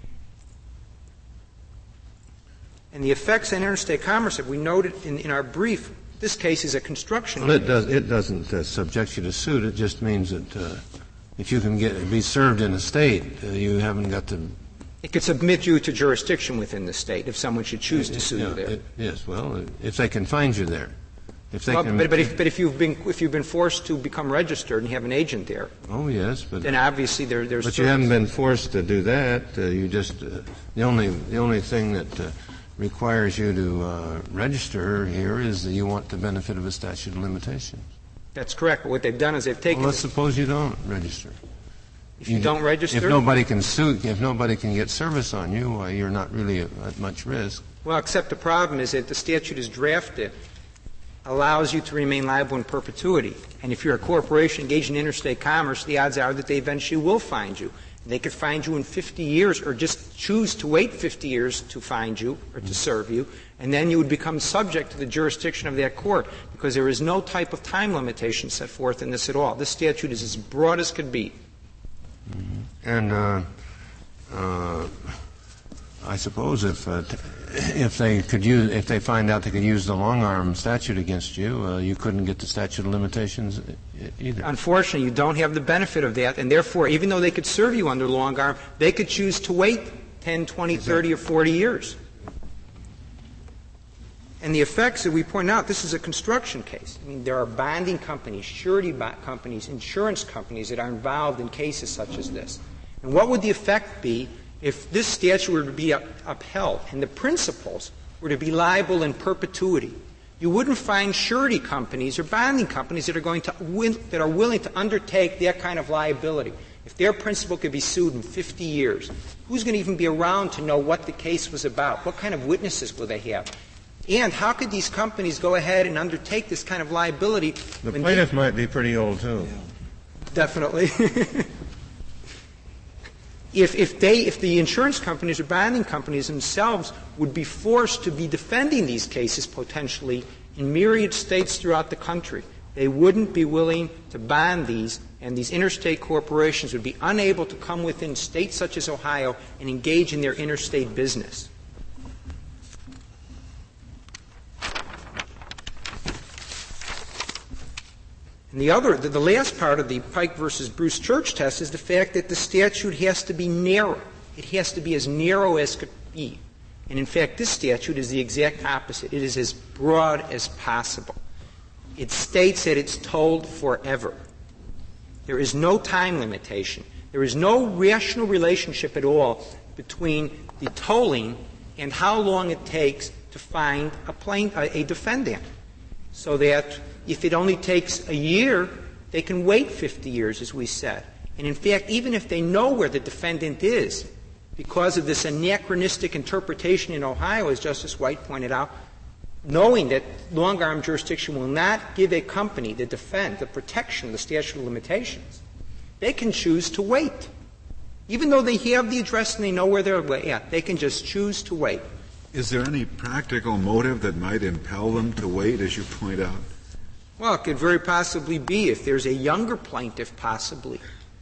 And the effects on interstate commerce, as we noted in our brief, this case is a construction. Well, it doesn't subject you to suit. It just means that if you can be served in a state, you haven't got to. It could submit you to jurisdiction within the state if someone should choose to sue you there. Yes, well, if they can find you there. But if you've been forced to become registered and have an agent there. Oh yes, but then obviously there's. But you haven't been forced to do that. You just the only thing that requires you to register here is that you want the benefit of a statute of limitations. That's correct. But what they've done is they've taken... Well, let's suppose you don't register. If you don't register... If nobody can sue, if nobody can get service on you, you're not really at much risk. Well, except the problem is that the statute is drafted allows you to remain liable in perpetuity. And if you're a corporation engaged in interstate commerce, the odds are that they eventually will find you. They could find you in 50 years or just choose to wait 50 years to find you or to serve you, and then you would become subject to the jurisdiction of that court because there is no type of time limitation set forth in this at all. This statute is as broad as could be. And I suppose if they find out they could use the long arm statute against you, you couldn't get the statute of limitations either. Unfortunately, you don't have the benefit of that, and therefore, even though they could serve you under long arm, they could choose to wait 10, 20, 30, or 40 years. And the effects that we point out, this is a construction case. I mean, there are bonding companies, surety companies, insurance companies that are involved in cases such as this. And what would the effect be if this statute were to be upheld and the principals were to be liable in perpetuity? You wouldn't find surety companies or bonding companies that are willing to undertake that kind of liability. If their principal could be sued in 50 years, who's going to even be around to know what the case was about? What kind of witnesses will they have? And how could these companies go ahead and undertake this kind of liability? The plaintiff might be pretty old, too. Definitely. If the insurance companies or bonding companies themselves would be forced to be defending these cases potentially in myriad states throughout the country, they wouldn't be willing to bond these, and these interstate corporations would be unable to come within states such as Ohio and engage in their interstate business. And the last part of the Pike versus Bruce Church test is the fact that the statute has to be narrow. It has to be as narrow as could be. And in fact, this statute is the exact opposite. It is as broad as possible. It states that it's tolled forever. There is no time limitation. There is no rational relationship at all between the tolling and how long it takes to find a defendant. So that if it only takes a year, they can wait 50 years, as we said. And in fact, even if they know where the defendant is, because of this anachronistic interpretation in Ohio, as Justice White pointed out, knowing that long-arm jurisdiction will not give a company the protection of the statute of limitations, they can choose to wait. Even though they have the address and they know where they're at, they can just choose to wait. Is there any practical motive that might impel them to wait, as you point out? Well, it could very possibly be if there's a younger plaintiff, possibly.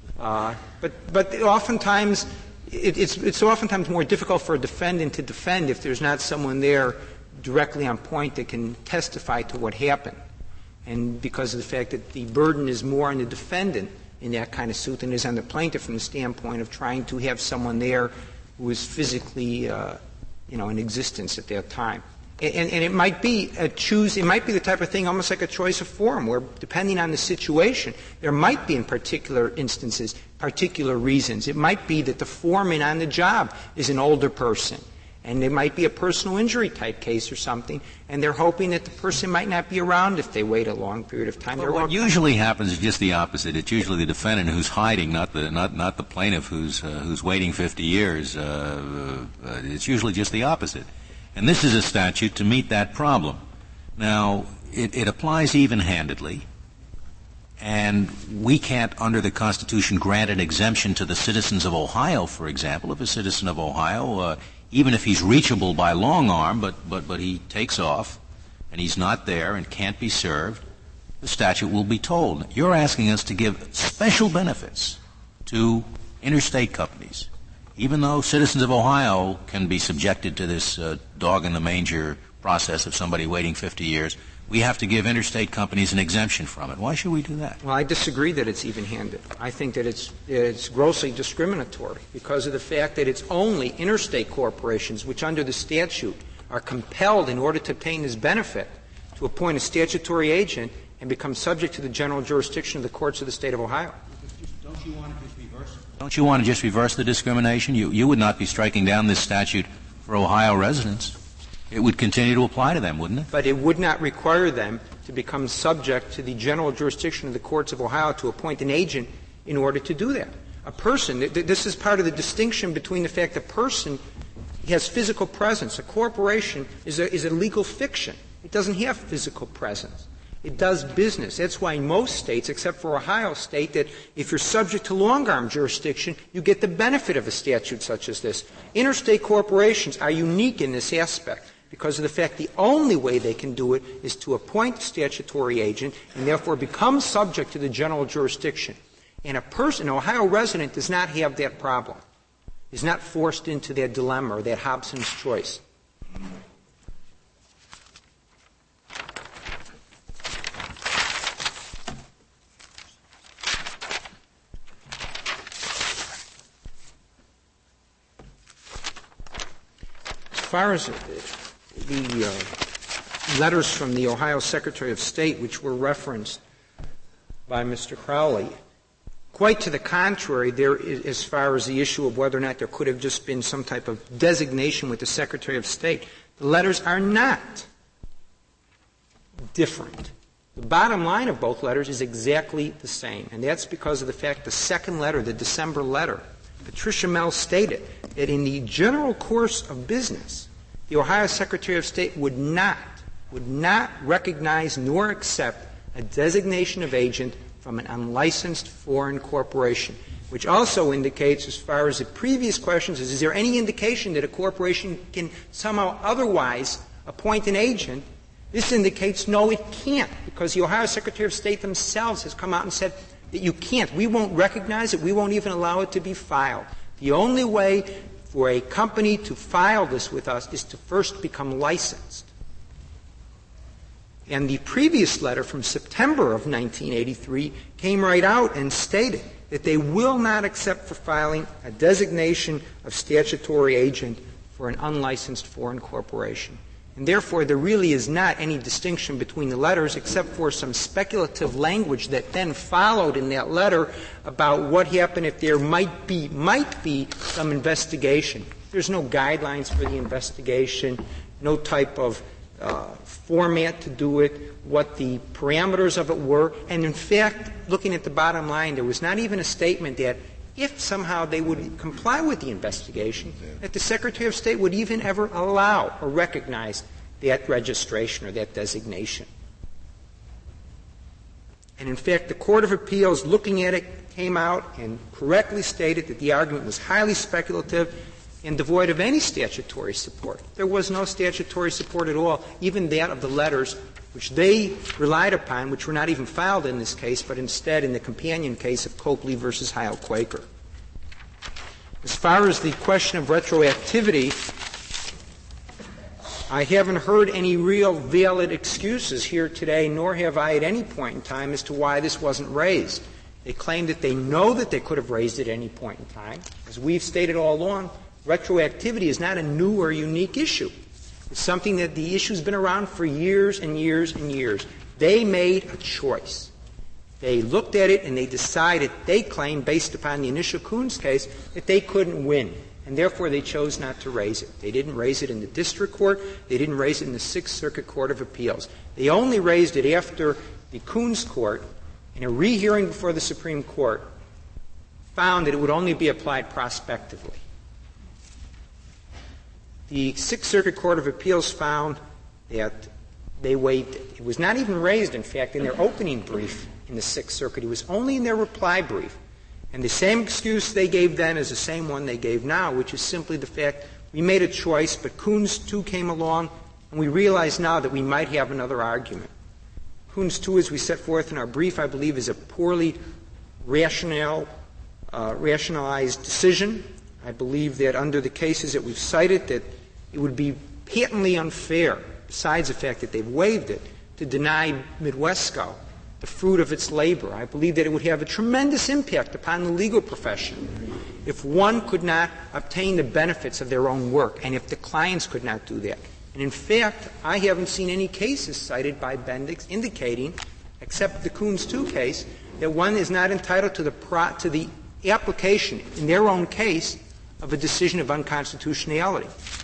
But oftentimes, it's oftentimes more difficult for a defendant to defend if there's not someone there directly on point that can testify to what happened. And because of the fact that the burden is more on the defendant in that kind of suit than it is on the plaintiff from the standpoint of trying to have someone there who is physically, in existence at that time. And it might be it might be the type of thing almost like a choice of forum where, depending on the situation, there might be in particular instances, particular reasons. It might be that the foreman on the job is an older person, and it might be a personal injury type case or something, and they're hoping that the person might not be around if they wait a long period of time. Well, what usually happens is just the opposite. It's usually the defendant who's hiding, not the plaintiff who's waiting 50 years. It's usually just the opposite. And this is a statute to meet that problem. Now, it applies even-handedly, and we can't, under the Constitution, grant an exemption to the citizens of Ohio, for example. If a citizen of Ohio, even if he's reachable by long arm, but he takes off, and he's not there and can't be served, the statute will be tolled. You're asking us to give special benefits to interstate companies, even though citizens of Ohio can be subjected to this dog-in-the-manger process of somebody waiting 50 years. We have to give interstate companies an exemption from it. Why should we do that? Well, I disagree that it's even-handed. I think that it's grossly discriminatory because of the fact that it's only interstate corporations which, under the statute, are compelled, in order to obtain this benefit, to appoint a statutory agent and become subject to the general jurisdiction of the courts of the state of Ohio. Don't you want to just reverse it? Don't you want to just reverse the discrimination? You would not be striking down this statute for Ohio residents. It would continue to apply to them, wouldn't it? But it would not require them to become subject to the general jurisdiction of the courts of Ohio to appoint an agent in order to do that. A person, this is part of the distinction between the fact that a person has physical presence. A corporation is a legal fiction. It doesn't have physical presence. It does business. That's why most states, except for Ohio state, that if you're subject to long-arm jurisdiction, you get the benefit of a statute such as this. Interstate corporations are unique in this aspect because of the fact the only way they can do it is to appoint a statutory agent and therefore become subject to the general jurisdiction. And an Ohio resident does not have that problem, is not forced into that dilemma or that Hobson's choice. As far as the letters from the Ohio Secretary of State, which were referenced by Mr. Crowley, quite to the contrary, there is, as far as the issue of whether or not there could have just been some type of designation with the Secretary of State, the letters are not different. The bottom line of both letters is exactly the same, and that's because of the fact the second letter, the December letter, Patricia Mell stated that in the general course of business, the Ohio Secretary of State would not recognize nor accept a designation of agent from an unlicensed foreign corporation, which also indicates, as far as the previous questions, is there any indication that a corporation can somehow otherwise appoint an agent? This indicates no, it can't, because the Ohio Secretary of State themselves has come out and said that you can't. We won't recognize it. We won't even allow it to be filed. The only way for a company to file this with us is to first become licensed. And the previous letter from September of 1983 came right out and stated that they will not accept for filing a designation of statutory agent for an unlicensed foreign corporation. And therefore, there really is not any distinction between the letters except for some speculative language that then followed in that letter about what happened if there might be some investigation. There's no guidelines for the investigation, no type of format to do it, what the parameters of it were. And in fact, looking at the bottom line, there was not even a statement that if somehow they would comply with the investigation, that the Secretary of State would even ever allow or recognize that registration or that designation. And in fact, the Court of Appeals, looking at it, came out and correctly stated that the argument was highly speculative and devoid of any statutory support. There was no statutory support at all, even that of the letters which they relied upon, which were not even filed in this case, but instead in the companion case of Copley versus Heil Quaker. As far as the question of retroactivity, I haven't heard any real valid excuses here today, nor have I at any point in time as to why this wasn't raised. They claim that they know that they could have raised it at any point in time. As we've stated all along, retroactivity is not a new or unique issue. It's something that the issue's been around for years and years and years. They made a choice. They looked at it and they decided, they claimed, based upon the initial Coons case, that they couldn't win. And therefore they chose not to raise it. They didn't raise it in the district court. They didn't raise it in the Sixth Circuit Court of Appeals. They only raised it after the Coons court, in a rehearing before the Supreme Court, found that it would only be applied prospectively. The Sixth Circuit Court of Appeals found that they waived it. It was not even raised, in fact, in their opening brief in the Sixth Circuit. It was only in their reply brief. And the same excuse they gave then is the same one they gave now, which is simply the fact we made a choice, but Coons 2 came along, and we realize now that we might have another argument. Coons 2, as we set forth in our brief, I believe is a poorly rationalized decision. I believe that under the cases that we've cited, that it would be patently unfair, besides the fact that they've waived it, to deny Midwesco the fruit of its labor. I believe that it would have a tremendous impact upon the legal profession if one could not obtain the benefits of their own work and if the clients could not do that. And in fact, I haven't seen any cases cited by Bendix indicating, except the Coons 2 case, that one is not entitled to the application in their own case of a decision of unconstitutionality.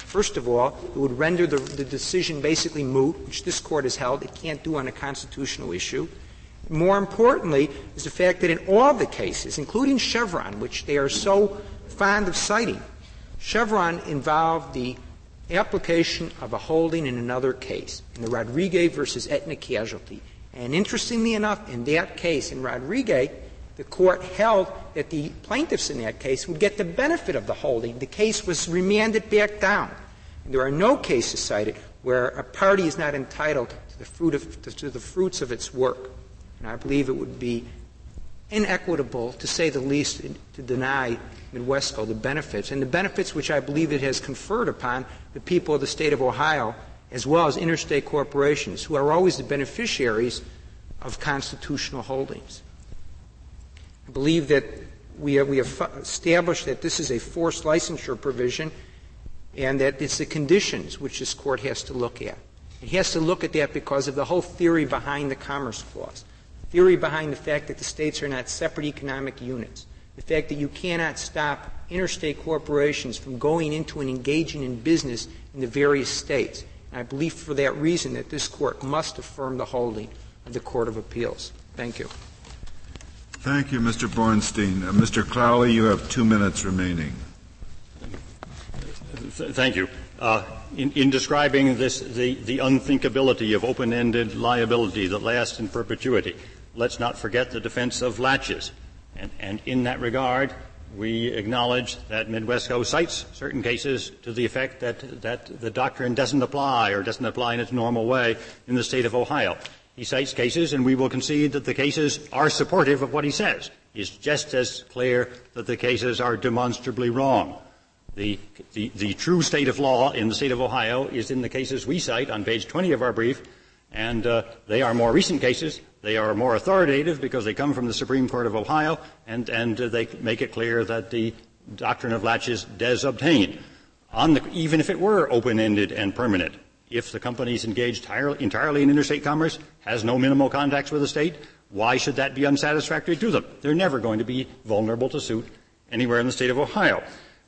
First of all, it would render the decision basically moot, which this Court has held it can't do on a constitutional issue. More importantly is the fact that in all the cases, including Chevron, which they are so fond of citing, Chevron involved the application of a holding in another case, in the Rodriguez versus Aetna casualty. And interestingly enough, in that case, in Rodriguez, the Court held that the plaintiffs in that case would get the benefit of the holding. The case was remanded back down. And there are no cases cited where a party is not entitled to the fruits of its work. And I believe it would be inequitable, to say the least, to deny Midwesco the benefits, and the benefits which I believe it has conferred upon the people of the State of Ohio, as well as interstate corporations, who are always the beneficiaries of constitutional holdings. I believe that we have established that this is a forced licensure provision and that it's the conditions which this Court has to look at. It has to look at that because of the whole theory behind the Commerce Clause, theory behind the fact that the states are not separate economic units, the fact that you cannot stop interstate corporations from going into and engaging in business in the various states. And I believe for that reason that this Court must affirm the holding of the Court of Appeals. Thank you. Thank you, Mr. Bornstein. Mr. Crowley, you have 2 minutes remaining. Thank you. In describing this, the unthinkability of open-ended liability that lasts in perpetuity, let's not forget the defense of laches. And in that regard, we acknowledge that Midwesco cites certain cases to the effect that the doctrine doesn't apply or doesn't apply in its normal way in the State of Ohio. He cites cases, and we will concede that the cases are supportive of what he says. It's just as clear that the cases are demonstrably wrong. The true state of law in the State of Ohio is in the cases we cite on page 20 of our brief, and they are more recent cases. They are more authoritative because they come from the Supreme Court of Ohio, and they make it clear that the doctrine of laches does obtain. Even if it were open-ended and permanent, if the company is engaged entirely in interstate commerce, has no minimal contacts with the state, why should that be unsatisfactory to them? They're never going to be vulnerable to suit anywhere in the State of Ohio.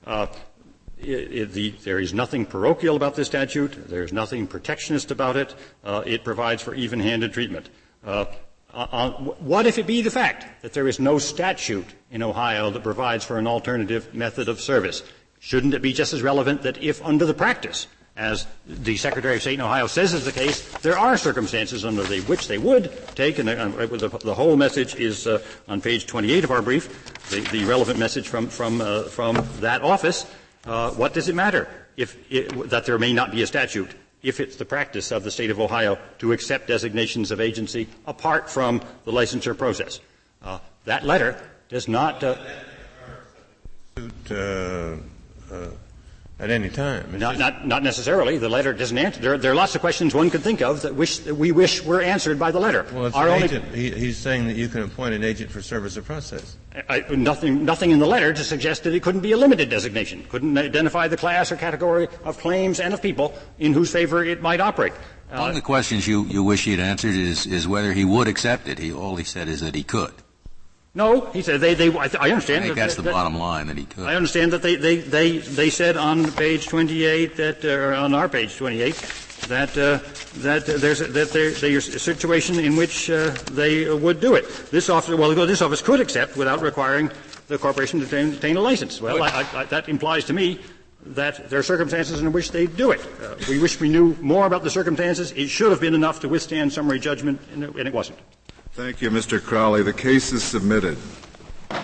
There is nothing parochial about this statute. There is nothing protectionist about it. It provides for even-handed treatment. What if it be the fact that there is no statute in Ohio that provides for an alternative method of service? Shouldn't it be just as relevant that if under the practice, as the Secretary of State in Ohio says is the case, there are circumstances under which they would take, and the whole message is on page 28 of our brief, the relevant message from that office. What does it matter that there may not be a statute if it's the practice of the State of Ohio to accept designations of agency apart from the licensure process? That letter does not at any time. Not necessarily. The letter doesn't answer. There are lots of questions one could think of that we wish were answered by the letter. Well, it's an agent. He's saying that you can appoint an agent for service of process. Nothing in the letter to suggest that it couldn't be a limited designation, couldn't identify the class or category of claims and of people in whose favor it might operate. One of the questions you wish he'd answered is whether he would accept it. All he said is that he could. No, he said I understand. I think that's the bottom line, that he could. I understand that they said on page 28 that on our page 28 that there's a situation in which they would do it. This office could accept without requiring the corporation to obtain a license. Well, that implies to me that there are circumstances in which they do it. We wish we knew more about the circumstances. It should have been enough to withstand summary judgment, and it wasn't. Thank you, Mr. Crowley. The case is submitted.